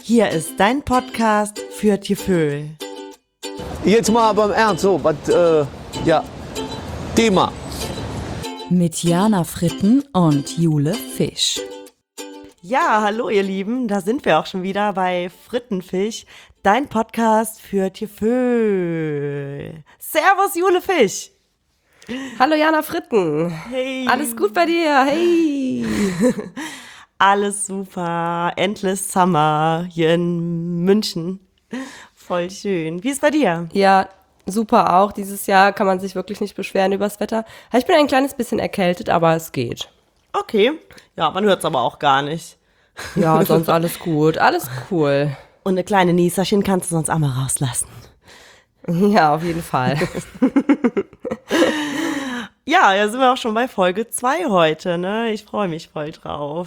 Hier ist dein Podcast für Gefühl. Jetzt mal beim Ernst, so, was, Thema. Mit Jana Fritten und Jule Fisch. Ja, hallo ihr Lieben, da sind wir auch schon wieder bei Frittenfisch, dein Podcast für Gefühl. Servus Jule Fisch. Hallo Jana Fritten. Hey. Alles gut bei dir? Hey. Alles super, Endless Summer hier in München. Voll schön. Wie ist bei dir? Ja, super auch. Dieses Jahr kann man sich wirklich nicht beschweren übers Wetter. Ich bin ein kleines bisschen erkältet, aber es geht. Okay. Ja, man hört es aber auch gar nicht. Ja, sonst alles gut. Alles cool. Und eine kleine Nieserchen kannst du sonst auch mal rauslassen. Ja, auf jeden Fall. Ja, da sind wir auch schon bei Folge 2 heute, ne? Ich freue mich voll drauf.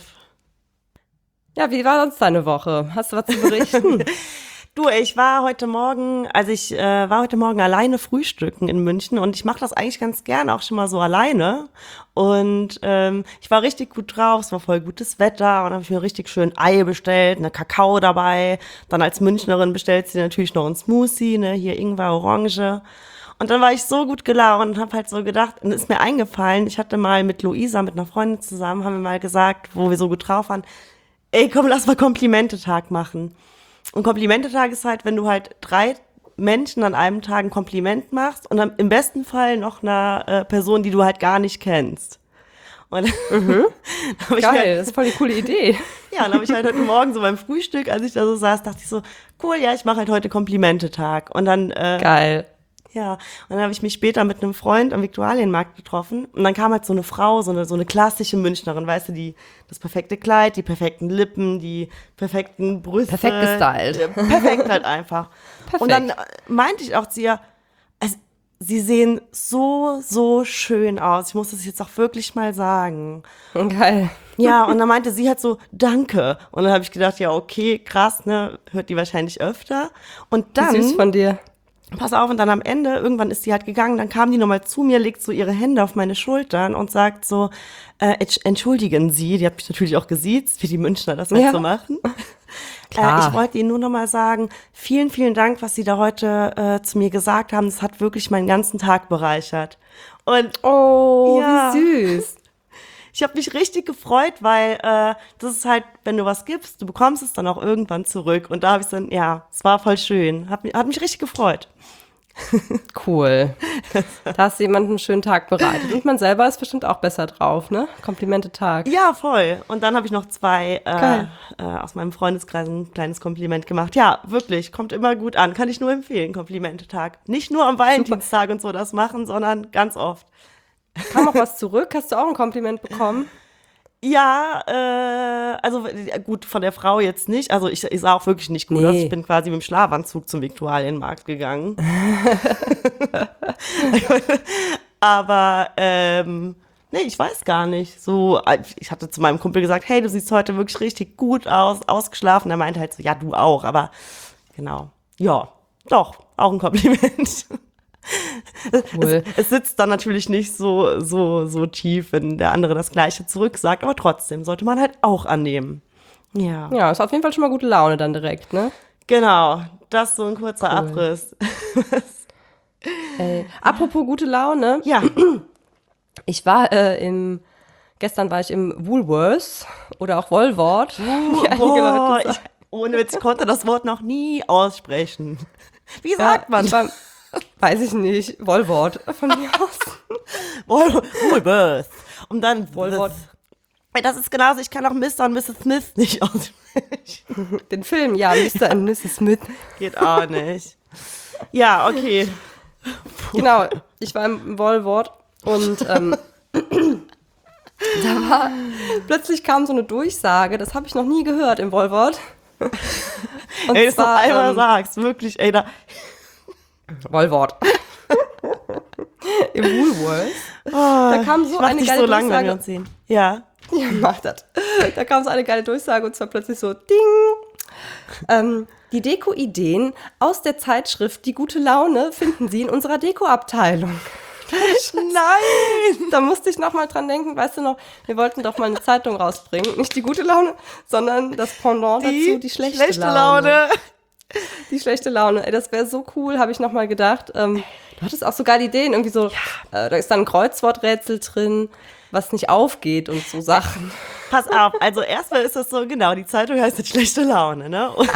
Ja, wie war sonst deine Woche? Hast du was zu berichten? Du, ich war heute Morgen alleine frühstücken in München und ich mache das eigentlich ganz gern auch schon mal so alleine. Und ich war richtig gut drauf, es war voll gutes Wetter und habe ich mir richtig schön Ei bestellt, eine Kakao dabei. Dann als Münchnerin bestellt sie natürlich noch einen Smoothie, ne, hier Ingwer, Orange. Und dann war ich so gut gelaunt und habe halt so gedacht, und ist mir eingefallen, ich hatte mal mit Luisa, mit einer Freundin zusammen, haben wir mal gesagt, wo wir so gut drauf waren, ey, komm, lass mal Komplimentetag machen. Und Komplimentetag ist halt, wenn du halt 3 Menschen an einem Tag ein Kompliment machst und dann im besten Fall noch einer Person, die du halt gar nicht kennst. Und Geil, das ist voll die coole Idee. Ja, und dann habe ich halt heute Morgen so beim Frühstück, als ich da so saß, dachte ich so, cool, ja, ich mache halt heute Komplimentetag. Und dann Geil. ja, und dann habe ich mich später mit einem Freund am Viktualienmarkt getroffen und dann kam halt so eine Frau, so eine klassische Münchnerin, weißt du, das perfekte Kleid, die perfekten Lippen, die perfekten Brüste. Perfekt gestylt. Perfekt halt einfach. Perfekt. Und dann meinte ich auch zu ihr, sie sehen so schön aus. Ich muss das jetzt auch wirklich mal sagen. Geil. Ja, und dann meinte sie halt so, danke. Und dann habe ich gedacht, ja, okay, krass, ne, hört die wahrscheinlich öfter. Und dann Süß von dir. pass auf, und dann am Ende, irgendwann ist sie halt gegangen, dann kam die nochmal zu mir, legt so ihre Hände auf meine Schultern und sagt so, entschuldigen Sie, die hat mich natürlich auch gesiezt, wie die Münchner das halt so machen. Klar. Ich wollte Ihnen nur nochmal sagen, vielen, vielen Dank, was Sie da heute zu mir gesagt haben, das hat wirklich meinen ganzen Tag bereichert. Und Oh, ja. wie süß. ich habe mich richtig gefreut, weil das ist halt, wenn du was gibst, du bekommst es dann auch irgendwann zurück. Und da habe ich dann, ja, es war voll schön, hat mich richtig gefreut. Cool. Da hast du jemanden einen schönen Tag bereitet. Und man selber ist bestimmt auch besser drauf, ne? Komplimente-Tag. Ja, voll. Und dann habe ich noch 2 Geil. aus meinem Freundeskreis ein kleines Kompliment gemacht. Ja, wirklich, kommt immer gut an. Kann ich nur empfehlen, Komplimente-Tag. Nicht nur am Valentinstag und so das machen, sondern ganz oft. Kam auch was zurück? Hast du auch ein Kompliment bekommen? Ja, also gut, von der Frau jetzt nicht. Also ich sah auch wirklich nicht gut aus. Nee. Ich bin quasi mit dem Schlafanzug zum Viktualienmarkt gegangen. Aber, nee, ich weiß gar nicht. So, ich hatte zu meinem Kumpel gesagt, hey, du siehst heute wirklich richtig gut aus, ausgeschlafen. Er meinte halt so, ja, du auch. Aber genau, ja, doch, auch ein Kompliment. Cool. Es sitzt dann natürlich nicht so tief, wenn der andere das Gleiche zurücksagt, aber trotzdem sollte man halt auch annehmen. Ja, Ja, ist auf jeden Fall schon mal gute Laune dann direkt, ne? genau. Das ist so ein kurzer Abriss. Apropos gute Laune. Ja, Ich war gestern war ich im Woolworths oder auch Woolworth. wie einige boah, Leute sagen. ohne Witz, ich konnte das Wort noch nie aussprechen. Wie sagt man? Weiß ich nicht. Woolworth von mir aus. Woolworth. Und dann Woolworth. Das ist genauso, ich kann auch Mr. und Mrs. Smith nicht aussprechen. Den Film, ja, Mr. und Mrs. Smith. Geht auch nicht. Ja, okay. Genau, ich war im Woolworth und plötzlich kam so eine Durchsage, das habe ich noch nie gehört im Woolworth. Und Ey, das noch einmal sagst, wirklich, ey, da. Woolworth. Im Woolworth. Da kam so Ich mach eine dich geile so lang, wenn wir Durchsage. uns sehen. Ja. Ja, mach das. Da kam so eine geile Durchsage und zwar plötzlich so, ding. Die Deko-Ideen aus der Zeitschrift Die gute Laune finden Sie in unserer Deko-Abteilung. Nein! Da musste ich nochmal dran denken, weißt du noch, wir wollten doch mal eine Zeitung rausbringen. Nicht die gute Laune, sondern das Pendant dazu, die schlechte Laune. Die schlechte Laune. Ey, das wäre so cool, habe ich nochmal gedacht. Du hattest auch so geile Ideen, irgendwie so, da ist dann ein Kreuzworträtsel drin, was nicht aufgeht und so Sachen. Pass auf, also erstmal ist das so, genau, die Zeitung heißt jetzt schlechte Laune, ne? Und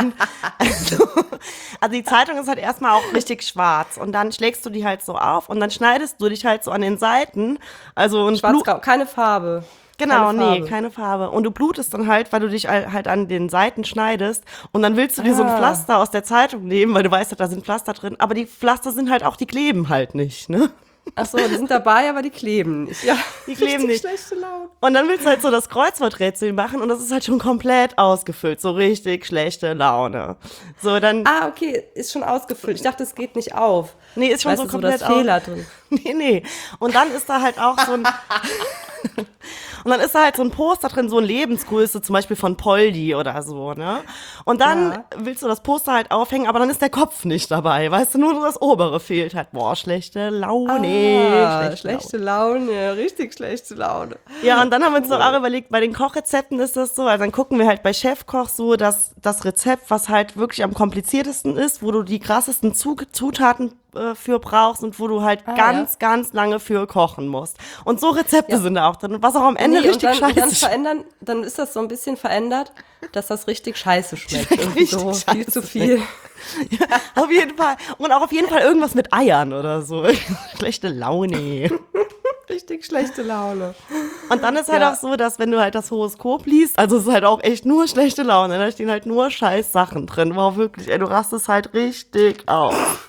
also die Zeitung ist halt erstmal auch richtig schwarz und dann schlägst du die halt so auf und dann schneidest du dich halt so an den Seiten, also und Schwarz-grau, keine Farbe. Genau, keine Farbe. nee, keine Farbe. Und du blutest dann halt, weil du dich halt an den Seiten schneidest und dann willst du dir so ein Pflaster aus der Zeitung nehmen, weil du weißt, da sind Pflaster drin, aber die Pflaster sind halt auch, die kleben halt nicht, ne? Ach so, die sind dabei, aber die kleben nicht. Ja, Die kleben nicht. Schlechte Laune. Und dann willst du halt so das Kreuzworträtsel machen und das ist halt schon komplett ausgefüllt, so richtig schlechte Laune. So, dann, Ah, okay, ist schon ausgefüllt. Ich dachte, es geht nicht auf. nee, ist schon Weißt so du, komplett so das Fehler drin. Nee. Und dann ist da halt auch so ein, und dann ist da halt so ein Poster drin, so ein Lebensgröße, zum Beispiel von Poldi oder so, ne? Und dann willst du das Poster halt aufhängen, aber dann ist der Kopf nicht dabei, weißt du, nur so das obere fehlt halt. Boah, schlechte Laune. Schlechte Laune, richtig schlechte Laune. Ja, und dann haben wir uns noch auch überlegt, bei den Kochrezepten ist das so, also dann gucken wir halt bei Chefkoch so, dass das Rezept, was halt wirklich am kompliziertesten ist, wo du die krassesten Zutaten für brauchst und wo du halt ganz lange für kochen musst. Und so Rezepte sind da auch drin. Und was auch am Ende richtig und dann scheiße verändern, dann ist das so ein bisschen verändert, dass das richtig scheiße schmeckt. Irgendwie richtig so viel scheiße zu viel. Ja, auf jeden Fall. Und auch auf jeden Fall irgendwas mit Eiern oder so. Schlechte Laune. Richtig schlechte Laune. Und dann ist halt auch so, dass wenn du halt das Horoskop liest, also es ist halt auch echt nur schlechte Laune. Da stehen halt nur scheiß Sachen drin. Wow, wirklich, ey, du rastest halt richtig auf.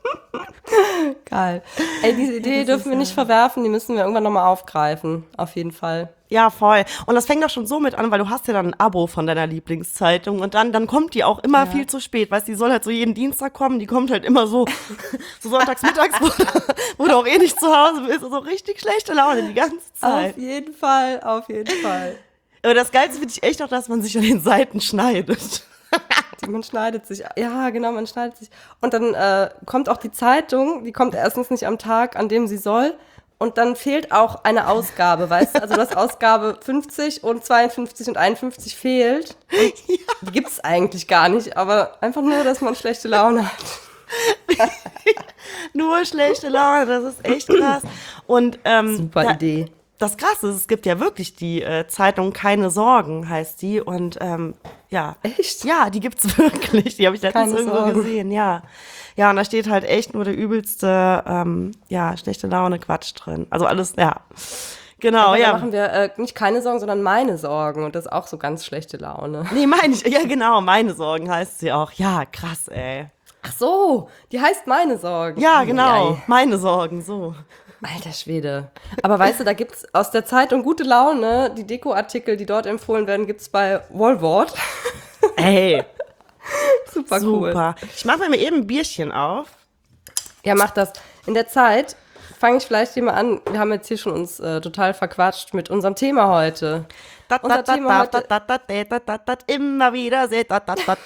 Geil. Ey, diese Idee dürfen wir nicht verwerfen, die müssen wir irgendwann nochmal aufgreifen. Auf jeden Fall. Ja, voll. Und das fängt doch schon so mit an, weil du hast ja dann ein Abo von deiner Lieblingszeitung und dann kommt die auch immer viel zu spät. Weißt du, die soll halt so jeden Dienstag kommen, die kommt halt immer so sonntags mittags, wo du auch eh nicht zu Hause bist. So richtig schlechte Laune die ganze Zeit. Auf jeden Fall, auf jeden Fall. Aber das Geilste finde ich echt noch, dass man sich an den Seiten schneidet. Man schneidet sich. Ja, genau, man schneidet sich. Und dann kommt auch die Zeitung, die kommt erstens nicht am Tag, an dem sie soll. Und dann fehlt auch eine Ausgabe, weißt du? Also das Ausgabe 50 und 52 und 51 fehlt. Und die gibt es eigentlich gar nicht, aber einfach nur, dass man schlechte Laune hat. Nur schlechte Laune, das ist echt krass. Und Super Idee. das Krasse ist, es gibt ja wirklich die Zeitung Keine Sorgen, heißt die. Und ja. Echt? Ja, die gibt's wirklich. Die habe ich letztens Keine irgendwo Sorgen. gesehen, ja. Ja, und da steht halt echt nur der übelste, schlechte Laune Quatsch drin. Also alles, ja. Genau, Aber ja. da machen wir nicht keine Sorgen, sondern meine Sorgen. Und das ist auch so ganz schlechte Laune. Nee, meine ich. Ja, genau, meine Sorgen heißt sie auch. Ja, krass, ey. Ach so, die heißt meine Sorgen. Ja, genau, Ei. meine Sorgen, so. Alter Schwede. Aber weißt du, da gibt's aus der Zeitung Gute Laune, die Dekoartikel, die dort empfohlen werden, gibt's bei Wallwort. Ey, Super cool. super. Ich mache mir eben ein Bierchen auf. Ja, mach das. In der Zeit fange ich vielleicht hier mal an. Wir haben jetzt hier schon uns total verquatscht mit unserem Thema heute. Unser Thema heute. Immer wieder seht, darf.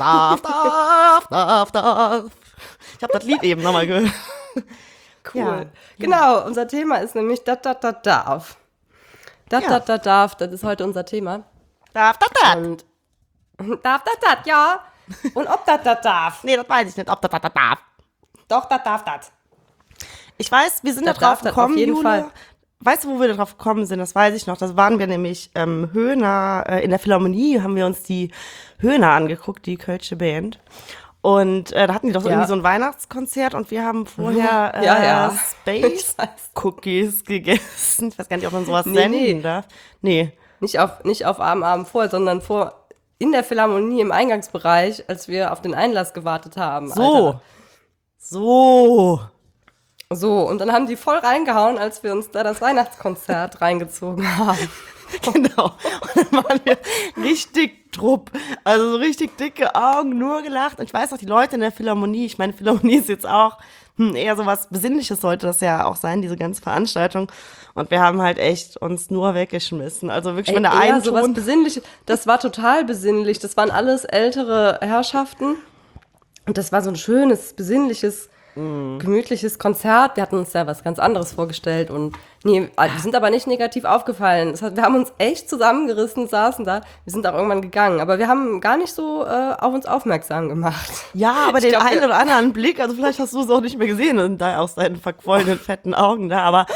Ich habe das Lied eben nochmal gehört. Cool. Ja. Genau, unser Thema ist nämlich darf. Darf, das ist heute unser Thema. Darf. Und darf, ja. Und ob darf. Nee, das weiß ich nicht, ob das darf. Doch, darf. Ich weiß, wir sind da Das drauf darf das gekommen, auf jeden Jule. Fall. Weißt du, wo wir drauf gekommen sind? Das weiß ich noch. Das waren wir nämlich Höhner, in der Philharmonie haben wir uns die Höhner angeguckt, die Kölsche Band. Und da hatten die doch irgendwie so ein Weihnachtskonzert und wir haben vorher Ja. Space Cookies gegessen. Ich weiß gar nicht, ob man sowas Nee. senden darf. Nee. Nicht auf Abend vorher, sondern in der Philharmonie im Eingangsbereich, als wir auf den Einlass gewartet haben. Alter. So. So, und dann haben die voll reingehauen, als wir uns da das Weihnachtskonzert reingezogen haben. Genau. Und dann waren wir richtig Trupp. Also so richtig dicke Augen, nur gelacht. Und ich weiß auch, die Leute in der Philharmonie, ich meine, Philharmonie ist jetzt auch eher so was Besinnliches sollte das ja auch sein, diese ganze Veranstaltung. Und wir haben halt echt uns nur weggeschmissen. Also wirklich, wenn der Eher eine so was Ton... Besinnliches. Das war total besinnlich. Das waren alles ältere Herrschaften. Und das war so ein schönes, besinnliches gemütliches Konzert. Wir hatten uns ja was ganz anderes vorgestellt und wir sind aber nicht negativ aufgefallen. Wir haben uns echt zusammengerissen, saßen da. Wir sind auch irgendwann gegangen, aber wir haben gar nicht so auf uns aufmerksam gemacht. Ja, aber den einen oder anderen Blick, also vielleicht hast du es auch nicht mehr gesehen aus deinen verquollenen, fetten Augen da, aber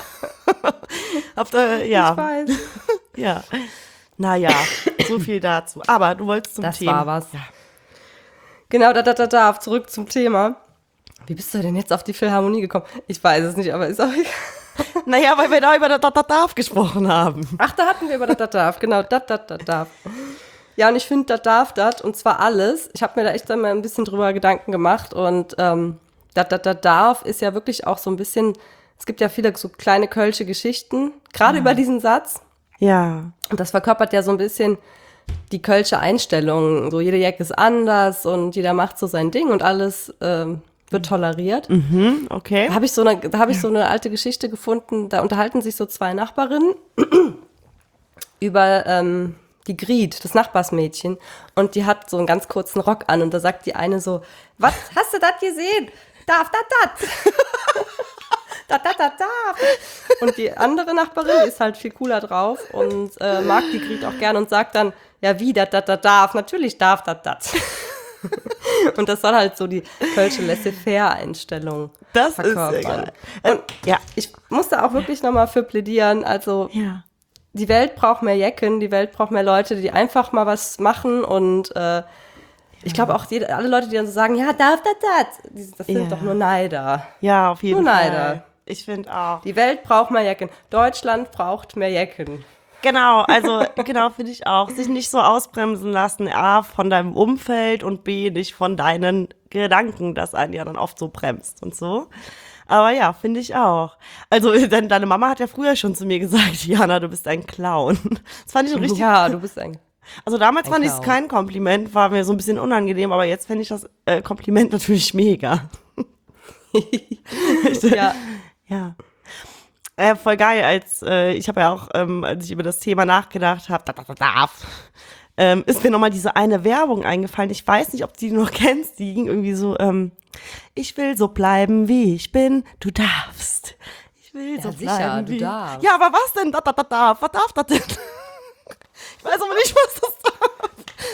ja. Ich weiß. Ja. Naja, so viel dazu. Aber du wolltest zum Thema. Das war was. Ja. Genau, zurück zum Thema. Wie bist du denn jetzt auf die Philharmonie gekommen? Ich weiß es nicht, aber ist auch egal. Naja, weil wir da über das gesprochen haben. Ach, da hatten wir über das, genau, das. Ja, und ich finde, das, und zwar alles. Ich habe mir da echt dann mal ein bisschen drüber Gedanken gemacht und das ist ja wirklich auch so ein bisschen, es gibt ja viele so kleine kölsche Geschichten, gerade über diesen Satz. Ja. Und das verkörpert ja so ein bisschen die kölsche Einstellung. So jede Jack ist anders und jeder macht so sein Ding und alles wird toleriert. Okay. Da habe ich so eine alte Geschichte gefunden, da unterhalten sich so zwei Nachbarinnen über die Grit, das Nachbarsmädchen. Und die hat so einen ganz kurzen Rock an und da sagt die eine so, was, hast du das gesehen? Das. Das. Und die andere Nachbarin ist halt viel cooler drauf und mag die Grit auch gern und sagt dann, ja wie, das darf, natürlich darf das. Und das soll halt so die kölsche Laissez-faire-Einstellung Das verkörpern. ist egal. Und Ja. ich musste auch wirklich nochmal für plädieren, also Ja. die Welt braucht mehr Jecken, die Welt braucht mehr Leute, die einfach mal was machen und ich glaube auch alle Leute, die dann so sagen, ja, darf das sind doch nur Neider. Ja, auf jeden Nur Fall. Neider. Ich finde auch. Die Welt braucht mehr Jecken. Deutschland braucht mehr Jecken. Genau, finde ich auch. Sich nicht so ausbremsen lassen, A, von deinem Umfeld und B, nicht von deinen Gedanken, das einen ja dann oft so bremst und so. Aber ja, finde ich auch. Also, deine Mama hat ja früher schon zu mir gesagt, Jana, du bist ein Clown. Das fand ich schon richtig. Ja, du bist ein Also damals fand ich es Clown. kein Kompliment, war mir so ein bisschen unangenehm, aber jetzt fände ich das Kompliment natürlich mega. ja. Ja. Voll geil, ich habe ja auch, als ich über das Thema nachgedacht habe, ist mir nochmal diese eine Werbung eingefallen. Ich weiß nicht, ob du die noch kennst. Die ging irgendwie so, ich will so bleiben, wie ich bin, du darfst. Ich will so sicher, bleiben, du wie darfst. Ja, aber was denn? Was darf das denn? Ich weiß aber nicht, was das darf.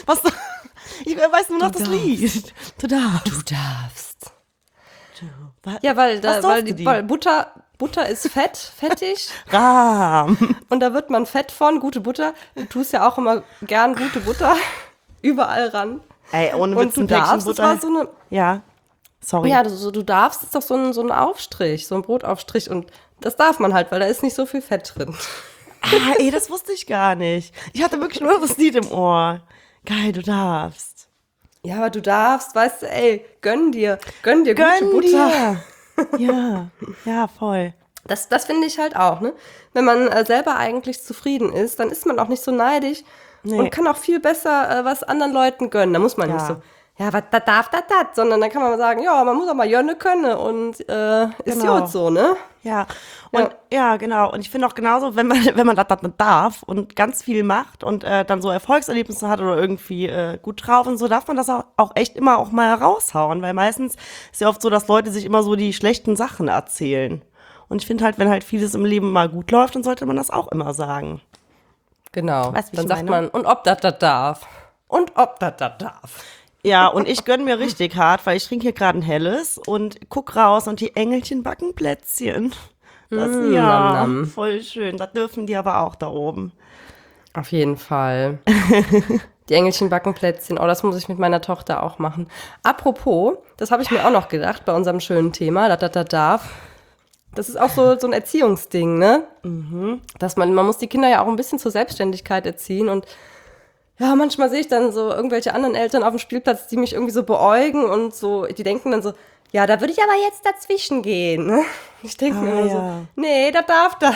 Ich weiß nur noch das Lied. Du darfst. Du darfst. Was? Ja, weil durfte die? Butter ist fettig Rahm. und da wird man fett von, gute Butter. Du tust ja auch immer gern gute Butter überall ran. Ey, ohne Und Witz, du ein Päckchen darfst, das Butter. war so eine, Ja, sorry. ja, du darfst, ist doch so ein Aufstrich, so ein Brotaufstrich und das darf man halt, weil da ist nicht so viel Fett drin. Ey, das wusste ich gar nicht. Ich hatte wirklich nur das Lied im Ohr. Geil, du darfst. Ja, aber du darfst, weißt du, ey, gönn dir gute Gönn Butter. dir. Ja, voll. Das finde ich halt auch, ne? Wenn man selber eigentlich zufrieden ist, dann ist man auch nicht so neidisch und kann auch viel besser was anderen Leuten gönnen. Da muss man nicht so, ja, was da darf, das, sondern dann kann man mal sagen, ja, man muss auch mal jönne können und ist Genau. gut so, ne? Ja, und ja, genau. Und ich finde auch genauso, wenn man das darf und ganz viel macht und dann so Erfolgserlebnisse hat oder irgendwie gut drauf und so, darf man das auch echt immer auch mal raushauen, weil meistens ist ja oft so, dass Leute sich immer so die schlechten Sachen erzählen. Und ich finde halt, wenn halt vieles im Leben mal gut läuft, dann sollte man das auch immer sagen. Genau. Weißt du, wie Dann ich sagt meine? man, und ob das darf. Und ob das darf. Ja, und ich gönn mir richtig hart, weil ich trinke hier gerade ein helles und guck raus und die Engelchen backen Plätzchen. Das ja, nam, nam. voll schön. Das dürfen die aber auch da oben. Auf jeden Fall. Die Engelchen backen Plätzchen. Oh, das muss ich mit meiner Tochter auch machen. Apropos, das habe ich mir auch noch gedacht bei unserem schönen Thema, das darf. Das ist auch so ein Erziehungsding, ne? Dass man muss die Kinder ja auch ein bisschen zur Selbstständigkeit erziehen und ja, manchmal sehe ich dann so irgendwelche anderen Eltern auf dem Spielplatz, die mich irgendwie so beäugen und so, die denken dann so, ja, da würde ich aber jetzt dazwischen gehen. Ne? Ich denke mir immer so, nee, da darf das.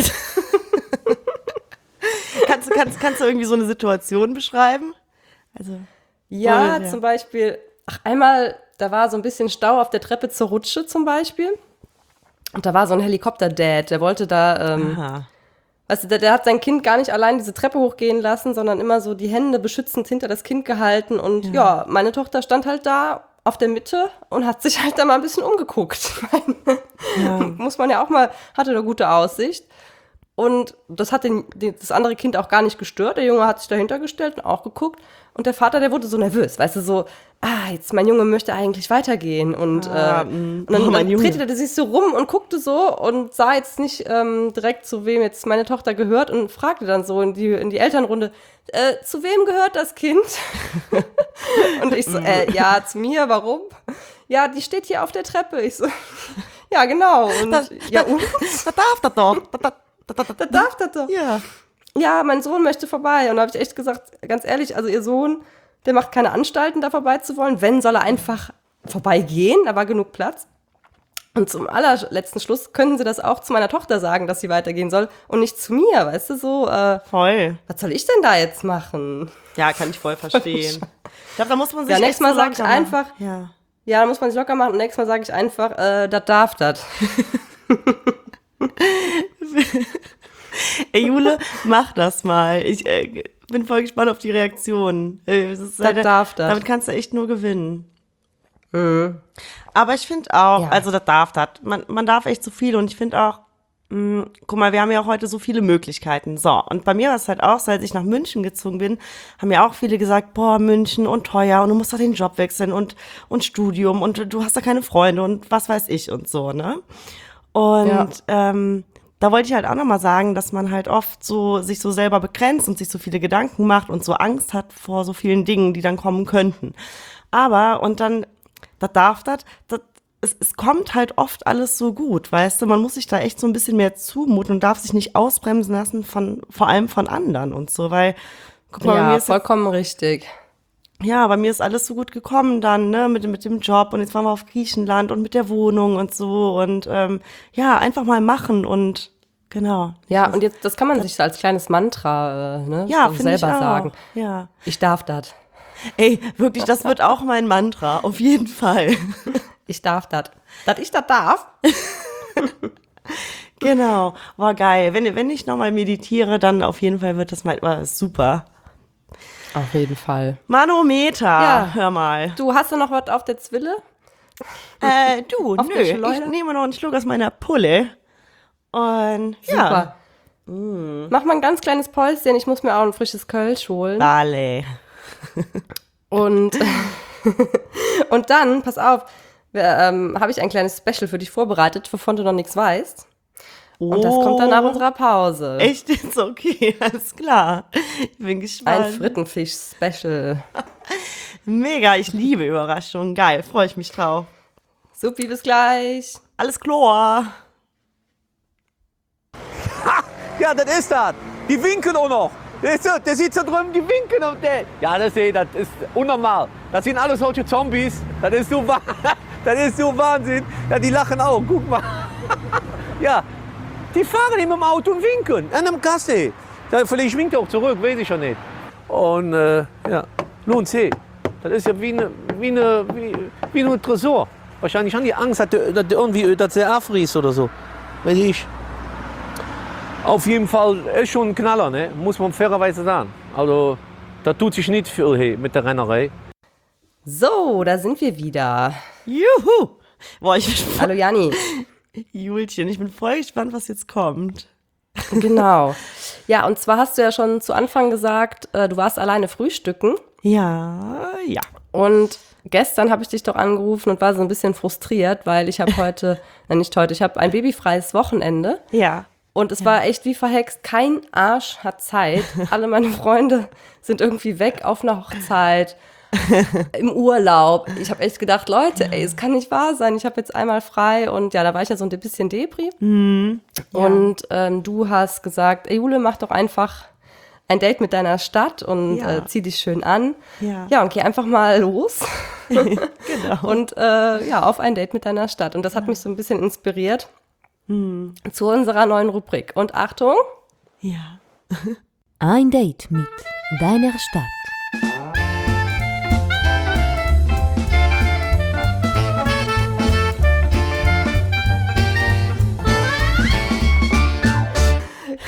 Kannst du irgendwie so eine Situation beschreiben? Also Ja, ja. zum Beispiel, einmal, da war so ein bisschen Stau auf der Treppe zur Rutsche zum Beispiel. Und da war so ein Helikopter-Dad, der wollte da, Aha. weißt du, der hat sein Kind gar nicht allein diese Treppe hochgehen lassen, sondern immer so die Hände beschützend hinter das Kind gehalten. Und ja, meine Tochter stand halt da auf der Mitte und hat sich halt da mal ein bisschen umgeguckt. Ja. Muss man ja auch mal, hatte eine gute Aussicht. Und das hat das andere Kind auch gar nicht gestört. Der Junge hat sich dahinter gestellt und auch geguckt. Und der Vater, der wurde so nervös, weißt du, so, jetzt mein Junge möchte eigentlich weitergehen. Und, und dann drehte er sich so rum und guckte so und sah jetzt nicht direkt, zu wem jetzt meine Tochter gehört und fragte dann so in die Elternrunde, zu wem gehört das Kind? Und ich so, ja, zu mir, warum? Ja, die steht hier auf der Treppe. Ich so, ja, genau. Und, Das darf das doch. da darf das doch. Ja. Ja, mein Sohn möchte vorbei. Und da habe ich echt gesagt, ganz ehrlich, also ihr Sohn, der macht keine Anstalten, da vorbei zu wollen. Wenn, soll er einfach vorbeigehen, da war genug Platz. Und zum allerletzten Schluss können sie das auch zu meiner Tochter sagen, dass sie weitergehen soll und nicht zu mir, weißt du, so, Voll. was soll ich denn da jetzt machen? Ja, kann ich voll verstehen. Ich glaube, da muss man sich Ja, nächstes Mal sage ich locker machen. einfach, Ja. ja, da muss man sich locker machen und nächstes Mal sage ich einfach, das darf das. Ey, Jule, mach das mal. Ich bin voll gespannt auf die Reaktion. Das darf das. Damit kannst du echt nur gewinnen. Aber ich finde auch, Ja. also das darf das. Man darf echt so viel und ich finde auch, guck mal, wir haben ja auch heute so viele Möglichkeiten. So, und bei mir war es halt auch, seit ich nach München gezogen bin, haben ja auch viele gesagt, boah, München und teuer und du musst doch den Job wechseln und Studium und du hast da keine Freunde und was weiß ich und so, ne? Und da wollte ich halt auch nochmal sagen, dass man halt oft so sich so selber begrenzt und sich so viele Gedanken macht und so Angst hat vor so vielen Dingen, die dann kommen könnten. Aber, und dann, es kommt halt oft alles so gut, weißt du, man muss sich da echt so ein bisschen mehr zumuten und darf sich nicht ausbremsen lassen vor allem von anderen und so, weil, guck mal, bei mir Ja, ist vollkommen richtig. ja, bei mir ist alles so gut gekommen dann, ne, mit dem Job und jetzt waren wir auf Griechenland und mit der Wohnung und so und ja, einfach mal machen und genau. Ja, und jetzt, das kann man sich als kleines Mantra Ja, so finde ich selber auch. sagen. Ja. Ich darf das. Ey, wirklich, das wird auch mein Mantra, auf jeden Fall. Ich darf das. Dass ich das darf? Genau, war geil. Wenn ich nochmal meditiere, dann auf jeden Fall wird das mal super. Auf jeden Fall. Manometer, Ja. hör mal. Du, hast du noch was auf der Zwille? Du, Auf der nö, Schleuder? ich nehme noch einen Schluck aus meiner Pulle und ja, Super. Mach mal ein ganz kleines Päuschen. Ich muss mir auch ein frisches Kölsch holen. Dale. Und, und dann, pass auf, habe ich ein kleines Special für dich vorbereitet, wovon du noch nichts weißt. Und das kommt dann nach unserer Pause. Echt jetzt? Okay, alles klar. Ich bin gespannt. Ein Frittenfisch-Special. Mega, ich liebe Überraschungen. Geil, freue ich mich drauf. Supi, bis gleich. Alles klar. Ja, das ist das. Die winken auch noch. Der sieht da drüben, die winken auf der. Ja, das ist unnormal. Das sind alles solche Zombies. Das ist so, das ist so Wahnsinn. Ja, die lachen auch. Guck mal. Ja, die fahren immer im Auto und winken. An einem Kasse. Vielleicht winkt er auch zurück, weiß ich schon nicht. Und ja, lohnt sich. Das ist ja wie ein Tresor. Wahrscheinlich haben die Angst, dass der abfriest oder so. Weiß ich. Auf jeden Fall ist schon ein Knaller, ne? Muss man fairerweise sagen. Also, da tut sich nicht viel mit der Rennerei. So, da sind wir wieder. Juhu. Boah, ich bin Hallo Janni. Julchen, ich bin voll gespannt, was jetzt kommt. Genau. Ja, und zwar hast du ja schon zu Anfang gesagt, du warst alleine frühstücken. Ja. Und gestern habe ich dich doch angerufen und war so ein bisschen frustriert, weil ich habe heute, ich habe ein babyfreies Wochenende. Ja. Und es war echt wie verhext. Kein Arsch hat Zeit. Alle meine Freunde sind irgendwie weg auf einer Hochzeit, im Urlaub. Ich habe echt gedacht, Leute, ey, es kann nicht wahr sein. Ich habe jetzt einmal frei und ja, da war ich ja so ein bisschen Depri. Und du hast gesagt, ey Jule, mach doch einfach ein Date mit deiner Stadt und zieh dich schön an. Ja, und geh einfach mal los. Genau. Und auf ein Date mit deiner Stadt. Und das hat mich so ein bisschen inspiriert zu unserer neuen Rubrik. Und Achtung. Ja. Ein Date mit deiner Stadt.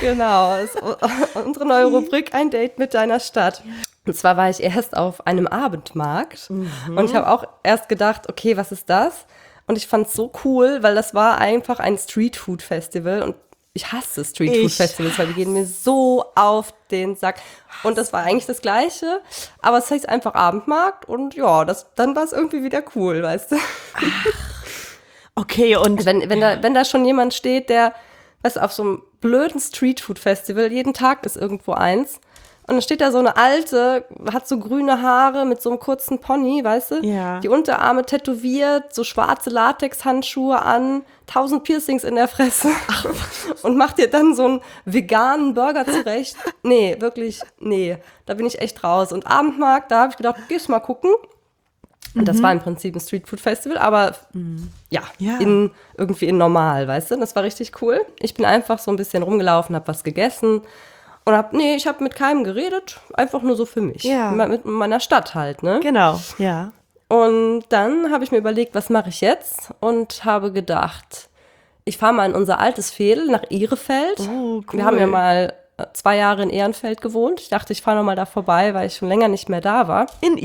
Genau, das ist unsere neue Rubrik, ein Date mit deiner Stadt. Und zwar war ich erst auf einem Abendmarkt und ich habe auch erst gedacht, okay, was ist das? Und ich fand es so cool, weil das war einfach ein Streetfood-Festival und ich hasse Streetfood-Festivals, weil die gehen mir so auf den Sack. Und das war eigentlich das Gleiche, aber es heißt einfach Abendmarkt und ja, dann war es irgendwie wieder cool, weißt du? Okay, und Wenn da schon jemand steht, der, weißt du, auf so einem blöden Streetfood-Festival, jeden Tag ist irgendwo eins, und dann steht da so eine Alte, hat so grüne Haare mit so einem kurzen Pony, weißt du? Ja. Die Unterarme tätowiert, so schwarze Latex-Handschuhe an, 1000 Piercings in der Fresse und macht dir dann so einen veganen Burger zurecht. Nee, wirklich, nee, da bin ich echt raus. Und Abendmarkt, da habe ich gedacht, gehst mal gucken. Und das war im Prinzip ein Streetfood-Festival, aber ja, Ja. irgendwie in normal, weißt du? Das war richtig cool. Ich bin einfach so ein bisschen rumgelaufen, habe was gegessen und ich habe mit keinem geredet, einfach nur so für mich. Ja. Mit meiner Stadt halt, ne? genau, ja. Und dann habe ich mir überlegt, was mache ich jetzt? Und habe gedacht, ich fahre mal in unser altes Veedel nach Ihrefeld. Oh, cool. Wir haben ja mal 2 Jahre in Ehrenfeld gewohnt. Ich dachte, ich fahre noch mal da vorbei, weil ich schon länger nicht mehr da war. In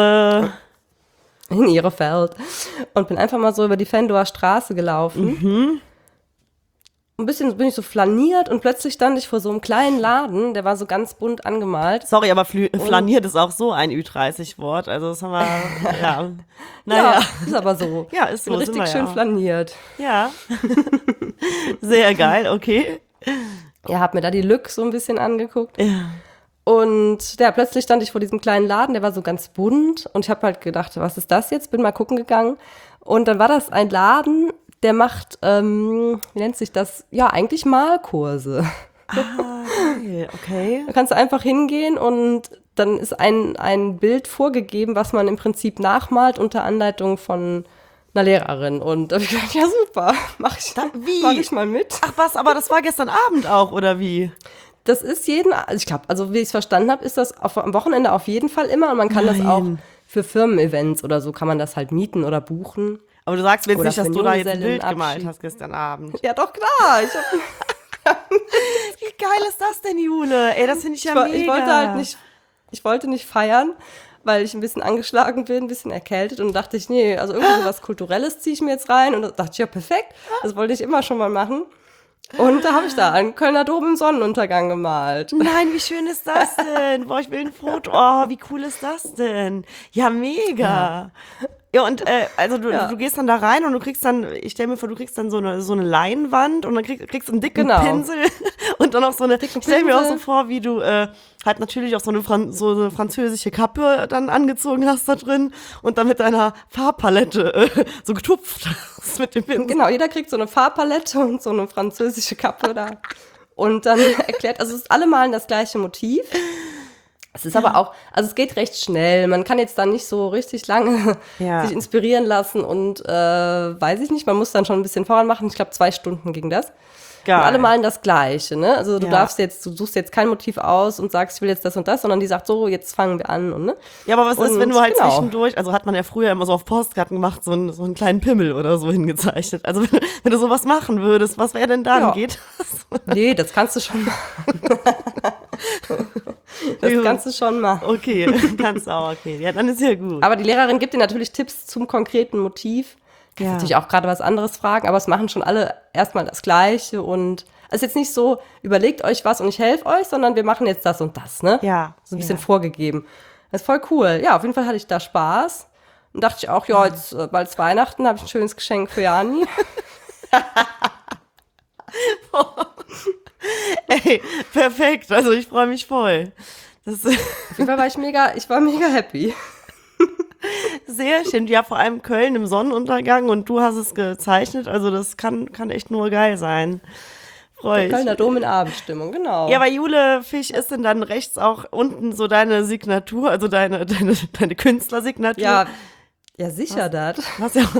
Ihrefeld. Und bin einfach mal so über die Venloer Straße gelaufen. Ein bisschen bin ich so flaniert und plötzlich stand ich vor so einem kleinen Laden, der war so ganz bunt angemalt. Sorry, aber flaniert ist auch so ein Ü30-Wort. Also das haben wir, ja. Naja. Ja, ist aber so. Ja, ist so, Bin sind wir richtig schön ja. flaniert. Ja. Sehr geil, okay. Ja, hab mir da die Lück so ein bisschen angeguckt. Ja. Und ja, plötzlich stand ich vor diesem kleinen Laden, der war so ganz bunt. Und ich habe halt gedacht, was ist das jetzt? Bin mal gucken gegangen. Und dann war das ein Laden, der macht, wie nennt sich das? Ja, eigentlich Malkurse. Okay. Da kannst du einfach hingehen und dann ist ein Bild vorgegeben, was man im Prinzip nachmalt unter Anleitung von einer Lehrerin. Und da habe ich gedacht, ja super, mach ich mal mit. Ach was, aber das war gestern Abend auch, oder wie? Das ist ich glaube, also wie ich es verstanden habe, ist das am Wochenende auf jeden Fall immer. Und man kann das auch für Firmen-Events oder so, kann man das halt mieten oder buchen. Aber du sagst mir jetzt Oder nicht, dass für du da jetzt ein Bild Junggesellenabschied. gemalt hast gestern Abend. Ja, doch, klar. Wie geil ist das denn, Jule? Ey, das finde ich ja mega. Ich wollte nicht feiern, weil ich ein bisschen angeschlagen bin, ein bisschen erkältet. Und dachte ich, nee, also irgendwie was Kulturelles ziehe ich mir jetzt rein. Und da dachte ich, ja, perfekt. Das wollte ich immer schon mal machen. Und da habe ich da einen Kölner Dom im Sonnenuntergang gemalt. Nein, wie schön ist das denn? Boah, ich will ein Foto. Oh, wie cool ist das denn? Ja, mega. Ja, und also du gehst dann da rein und du kriegst dann, ich stell mir vor, du kriegst dann so eine Leinwand und dann kriegst du einen dicken Pinsel und dann auch so eine, ich stell mir auch so vor, wie du halt natürlich auch so eine französische Kappe dann angezogen hast da drin und dann mit deiner Farbpalette so getupft hast mit dem Pinsel. Genau, jeder kriegt so eine Farbpalette und so eine französische Kappe da. Und dann erklärt, also es ist alle malen das gleiche Motiv. Es ist aber auch, also es geht recht schnell. Man kann jetzt dann nicht so richtig lange sich inspirieren lassen und weiß ich nicht, man muss dann schon ein bisschen voran machen. Ich glaube, 2 Stunden ging das. Geil. Und alle malen das Gleiche, ne? Also du Ja. du suchst jetzt kein Motiv aus und sagst, ich will jetzt das und das, sondern die sagt so, jetzt fangen wir an und ne? Ja, aber was ist, Und wenn du halt genau. zwischendurch, also hat man ja früher immer so auf Postkarten gemacht, so einen kleinen Pimmel oder so hingezeichnet. Also wenn du sowas machen würdest, was wäre denn dann? Ja. Geht das? Nee, das kannst du schon machen. Das kannst du schon machen. Okay, kannst du auch, okay. Ja, dann ist ja gut. Aber die Lehrerin gibt dir natürlich Tipps zum konkreten Motiv. Kannst Ja. natürlich auch gerade was anderes fragen, aber es machen schon alle erstmal das Gleiche und es ist jetzt nicht so, überlegt euch was und ich helfe euch, sondern wir machen jetzt das und das, ne? Ja. So ein bisschen vorgegeben. Das ist voll cool. Ja, auf jeden Fall hatte ich da Spaß und dachte ich auch, ja, jetzt bald Weihnachten, habe ich ein schönes Geschenk für Jani. Ey, perfekt. Also ich freue mich voll. Das ist Auf jeden Fall war ich war mega happy. sehr schön. Ja, vor allem Köln im Sonnenuntergang und du hast es gezeichnet. Also das kann echt nur geil sein. Freue ich. Kölner Dom in Abendstimmung, genau. Ja, bei Jule Fisch ist denn dann rechts auch unten so deine Signatur, also deine Künstlersignatur. Ja, sicher das. Was ja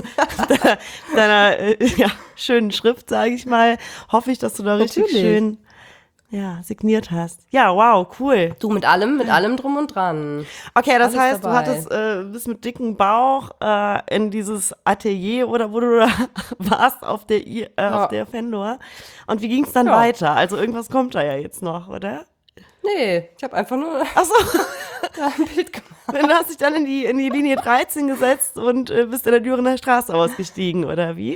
deiner schönen Schrift, sage ich mal, hoffe ich, dass du da richtig Natürlich. schön, signiert hast. Ja, wow, cool. Du mit allem drum und dran. Okay, das Alles heißt, dabei. du hattest bist mit dicken Bauch in dieses Atelier oder wo du da warst auf der Fendor. Und wie ging es dann Ja. weiter? Also irgendwas kommt da ja jetzt noch, oder? Nee, ich habe einfach nur Achso, da ein Bild gemacht. du hast dich dann in die Linie 13 gesetzt und bist in der Dürener Straße ausgestiegen, oder wie?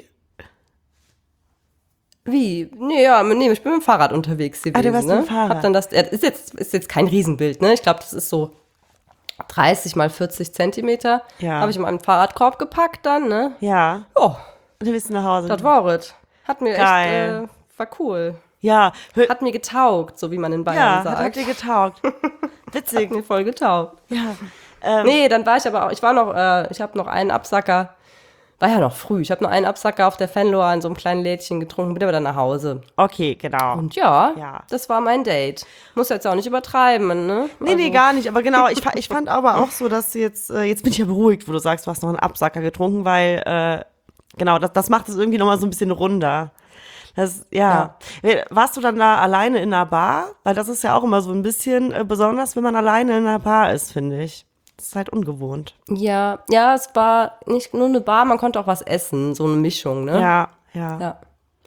Wie? Nee, ich bin mit dem Fahrrad unterwegs gewesen. Du warst ne? mit dem Fahrrad. Hab dann ist jetzt kein Riesenbild, ne? Ich glaube, das ist so 30 mal 40 Zentimeter. Ja. Habe ich in meinen Fahrradkorb gepackt dann, ne? Ja. Ja, Und dann bist du nach Hause. das war es. Hat mir Geil. echt, war cool. Ja, Hat mir getaugt, so wie man in Bayern sagt. hat dir getaugt. Witzig. Hat mir voll getaugt. Ja. Nee, dann war ich aber auch, ich habe noch einen Absacker, war ja noch früh, ich habe noch einen Absacker auf der Fenloa in so einem kleinen Lädchen getrunken, bin aber dann nach Hause. Okay, genau. Und ja, Ja. das war mein Date. Muss jetzt auch nicht übertreiben, ne? Nee, gar nicht. Aber genau, ich fand aber auch so, dass jetzt bin ich ja beruhigt, wo du sagst, du hast noch einen Absacker getrunken, weil, genau, das macht es irgendwie nochmal so ein bisschen runder. Warst du dann da alleine in einer Bar? Weil das ist ja auch immer so ein bisschen besonders, wenn man alleine in einer Bar ist, finde ich. Das ist halt ungewohnt. Ja, es war nicht nur eine Bar, man konnte auch was essen, so eine Mischung, ne? Ja. Ja.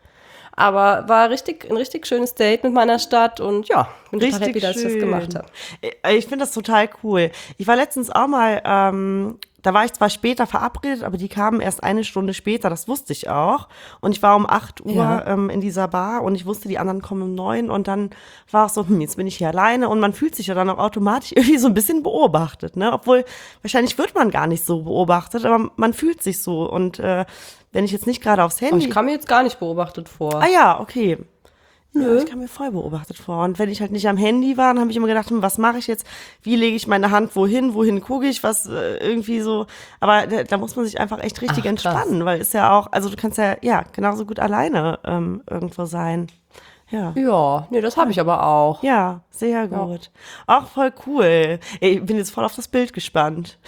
Aber war ein richtig schönes Date mit meiner Stadt und ja, bin total happy, dass ich das gemacht habe. Ich finde das total cool. Ich war letztens auch mal, da war ich zwar später verabredet, aber die kamen erst eine Stunde später, das wusste ich auch. Und ich war um 8 Uhr Ja. in dieser Bar und ich wusste, die anderen kommen um 9 und dann war es so, jetzt bin ich hier alleine und man fühlt sich ja dann auch automatisch irgendwie so ein bisschen beobachtet, ne? Obwohl, wahrscheinlich wird man gar nicht so beobachtet, aber man fühlt sich so und wenn ich jetzt nicht gerade aufs Aber Handy... ich kam mir jetzt gar nicht beobachtet vor. Ah ja, okay. Ja, ich kam mir voll beobachtet vor. Und wenn ich halt nicht am Handy war, dann habe ich immer gedacht, was mache ich jetzt? Wie lege ich meine Hand wohin gucke ich, was irgendwie so. Aber da muss man sich einfach echt richtig Ach, krass. entspannen, weil ist ja auch, also du kannst ja genauso gut alleine irgendwo sein. Ja. Ja, nee, das habe ich aber auch. Ja, sehr gut. Auch voll cool. Ich bin jetzt voll auf das Bild gespannt.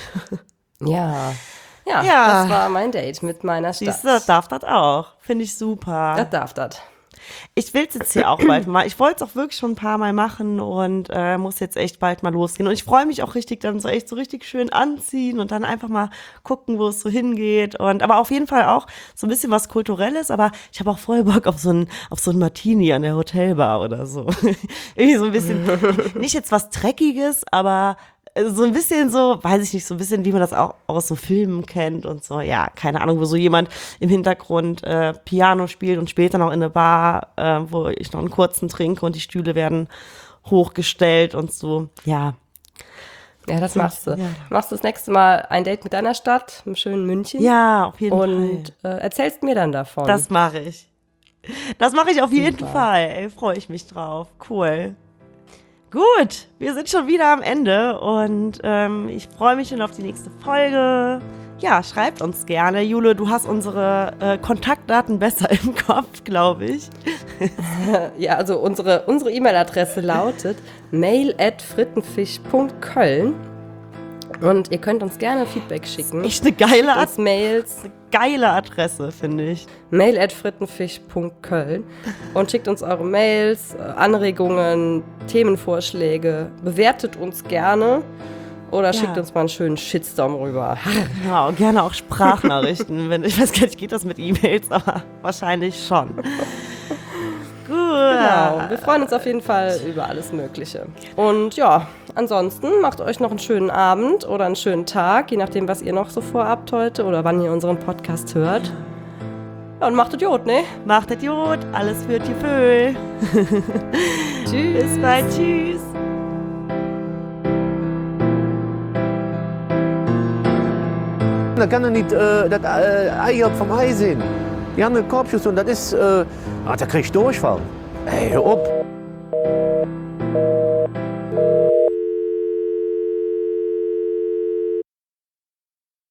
Ja. Ja. Das war mein Date mit meiner Stadt. Siehst du, das darf das auch. Finde ich super. Das darf das. Ich will es jetzt hier auch bald mal. Ich wollte es auch wirklich schon ein paar Mal machen und muss jetzt echt bald mal losgehen. Und ich freue mich auch richtig, dann so richtig schön anziehen und dann einfach mal gucken, wo es so hingeht. Aber auf jeden Fall auch so ein bisschen was Kulturelles. Aber ich habe auch voll Bock auf so ein Martini an der Hotelbar oder so. Irgendwie so ein bisschen, nicht jetzt was Dreckiges, aber so ein bisschen so, weiß ich nicht, so ein bisschen, wie man das auch aus so Filmen kennt und so, ja, keine Ahnung, wo so jemand im Hintergrund Piano spielt und später noch in eine Bar, wo ich noch einen kurzen trinke und die Stühle werden hochgestellt und so, ja. Ja, das machst du. Ja. Machst du das nächste Mal ein Date mit deiner Stadt, im schönen München. Ja, auf jeden Fall. Und erzählst mir dann davon. Das mache ich. Das mache ich auf jeden Fall. Ey, freue ich mich drauf. Cool. Gut, wir sind schon wieder am Ende und ich freue mich schon auf die nächste Folge. Ja, schreibt uns gerne. Jule, du hast unsere Kontaktdaten besser im Kopf, glaube ich. Ja, also unsere E-Mail-Adresse lautet mail@frittenfisch.köln und ihr könnt uns gerne Feedback schicken. Echt eine geile, Uns Mails geile Adresse, finde ich. mail@frittenfisch.köln und schickt uns eure Mails, Anregungen, Themenvorschläge, bewertet uns gerne oder schickt uns mal einen schönen Shitstorm rüber. Genau, gerne auch Sprachnachrichten. Ich weiß gar nicht, geht das mit E-Mails, aber wahrscheinlich schon. Gut. Genau, wir freuen uns auf jeden Fall über alles Mögliche. Und ja, ansonsten macht euch noch einen schönen Abend oder einen schönen Tag, je nachdem, was ihr noch so vorhabt heute oder wann ihr unseren Podcast hört. Ja, und macht Idiot, ne? Macht Idiot, alles für die Vögel. Tschüss. Bis bald, tschüss. Da kann er nicht das Ei vom Ei sehen. Die haben einen Korbschuss und das ist, da krieg ich Durchfall. Ey, hör auf.